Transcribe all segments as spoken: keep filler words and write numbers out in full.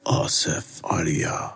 آصف آریا.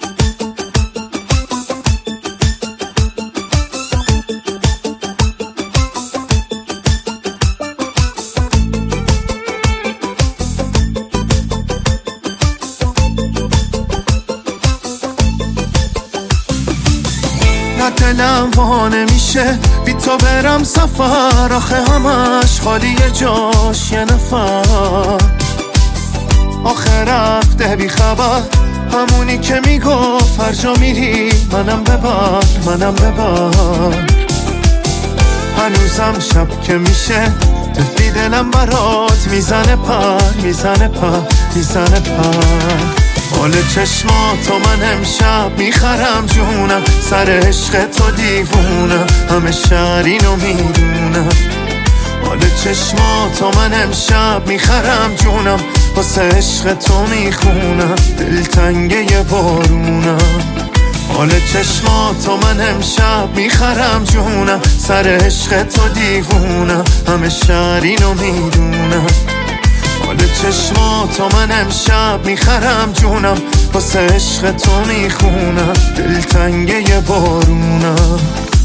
نه دلم وا نمیشه بی تو برم سفر، آخه همش خالی جاش یه نفر. آخه رفته بی خبر، همونی که میگفت هر جا میری منم ببر منم ببر. هنوزم شب که میشه طفلی دلم برات میزنه پر میزنه پر میزنه پر. حال چشماتو من امشب میخرم جونم، سر عشق تو دیوونم، همه شهر اینو میدونم. حال چشماتو من امشب میخرم جونم، واسه عشق تو میخونم، دلتنگه یه بارونم. حال چشماتو من امشب میخرم جونم، سر عشق تو دیوونم، همه شهر اینو میدونم. حال چشماتو من امشب میخرم جونم، واسه عشق تو میخونم، دلتنگه یه بارونم.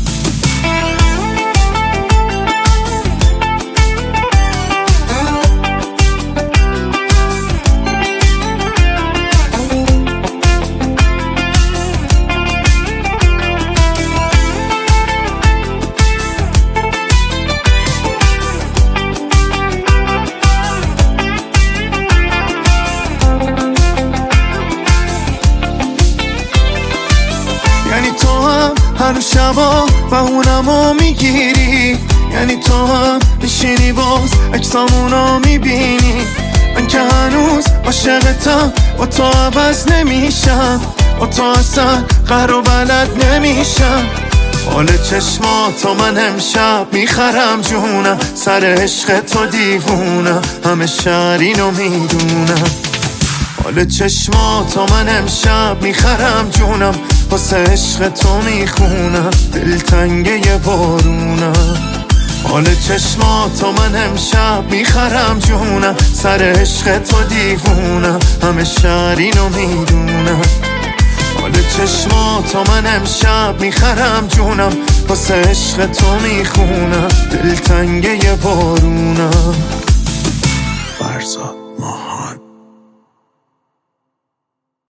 یعنی تو هم هر شبا بهونمو میگیری، یعنی تو هم میشینی باز اکسامونو میبینی. من که هنوز عاشقتم، با تو عوض نمیشم، با تو اصلا قهر و بلد نمیشم. حال چشماتو من امشب میخرم جونم، سر عشق تو دیوونم، همه شهر اینو میدونم. حال چشماتو من امشب میخرم جونم، واسه عشق تو میخونم، دلتنگه یه بارونم. حال چشماتو من امشب میخرم جونم، سر عشق تو دیوونم، همه شهر اینو میدونم. حال چشماتو من امشب میخرم جونم، واسه عشق تو میخونم، دلتنگه یه بارونم. فرزاد ماها.